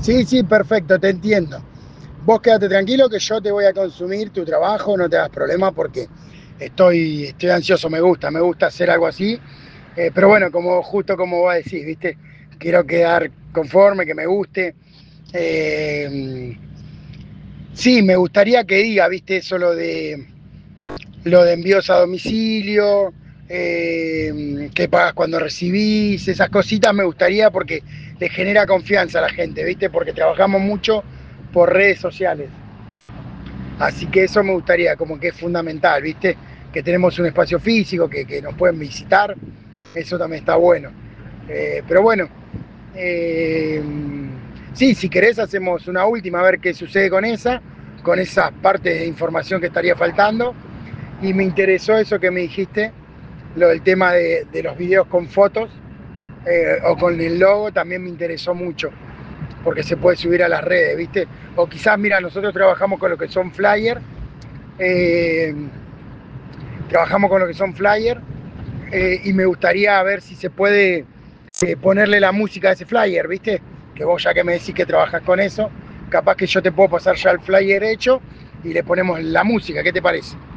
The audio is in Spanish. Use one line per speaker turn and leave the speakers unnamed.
Sí, sí, perfecto, te entiendo. Vos quédate tranquilo que yo te voy a consumir tu trabajo, no te hagas problema porque estoy ansioso, me gusta hacer algo así. Pero bueno, como justo como vos decís, ¿viste? Quiero quedar conforme, que me guste. Eh, sí, me gustaría que diga, ¿viste? Eso lo de envíos a domicilio, que pagas cuando recibís, esas cositas me gustaría porque le genera confianza a la gente, ¿viste? Porque trabajamos mucho por redes sociales. Así que eso me gustaría, como que es fundamental, ¿viste? Que tenemos un espacio físico, que nos pueden visitar, eso también está bueno. Pero bueno, eh, sí, si querés hacemos una última, a ver qué sucede con esas partes de información que estaría faltando. Y me interesó eso que me dijiste, lo del tema de los videos con fotos o con el logo, también me interesó mucho, porque se puede subir a las redes, ¿viste? O quizás, mira, nosotros trabajamos con lo que son flyers, eh, y me gustaría ver si se puede ponerle la música a ese flyer, ¿viste? Que vos ya que me decís que trabajas con eso, capaz que yo te puedo pasar ya el flyer hecho y le ponemos la música, ¿qué te parece?